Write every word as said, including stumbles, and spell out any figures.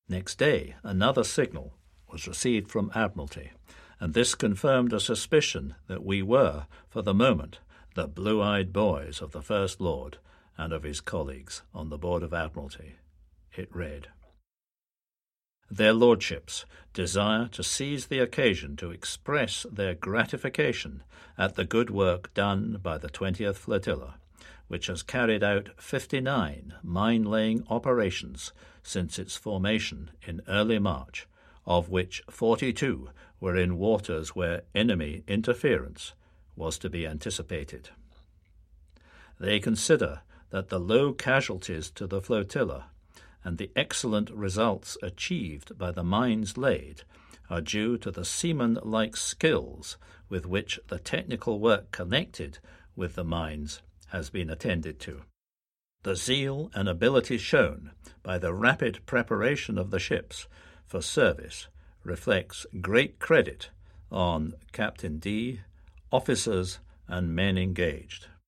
Next day, another signal was received from Admiralty, and this confirmed a suspicion that we were, for the moment, the blue-eyed boys of the First Lord and of his colleagues on the Board of Admiralty. It read, "Their Lordships desire to seize the occasion to express their gratification at the good work done by the twentieth Flotilla, which has carried out fifty-nine mine-laying operations since its formation in early March, of which forty-two were in waters where enemy interference was to be anticipated. They consider that the low casualties to the flotilla and the excellent results achieved by the mines laid are due to the seaman-like skills with which the technical work connected with the mines has been attended to. The zeal and ability shown by the rapid preparation of the ships for service reflects great credit on Captain D, officers, and men engaged.